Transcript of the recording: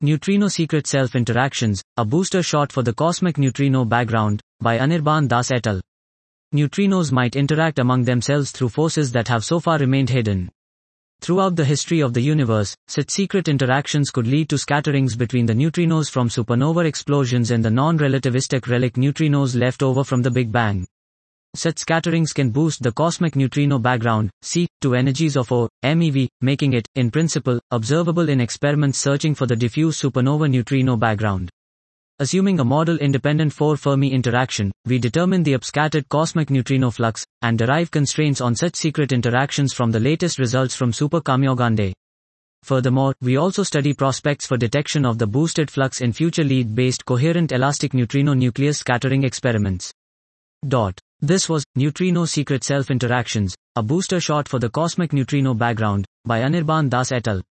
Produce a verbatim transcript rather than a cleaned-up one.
Neutrino Secret Self Interactions, a booster shot for the cosmic neutrino background, by Anirban Das et al. Neutrinos might interact among themselves through forces that have so far remained hidden. Throughout the history of the universe, such secret interactions could lead to scatterings between the neutrinos from supernova explosions and the non-relativistic relic neutrinos left over from the Big Bang. Such scatterings can boost the cosmic neutrino background, C, to energies of O, MeV, making it, in principle, observable in experiments searching for the diffuse supernova neutrino background. Assuming a model-independent four-Fermi interaction, we determine the upscattered cosmic neutrino flux, and derive constraints on such secret interactions from the latest results from Super Kamiokande. Furthermore, we also study prospects for detection of the boosted flux in future lead-based coherent elastic neutrino nucleus scattering experiments. Dot. This was Neutrino Secret Self Interactions, a booster shot for the cosmic neutrino background, by Anirban Das et al.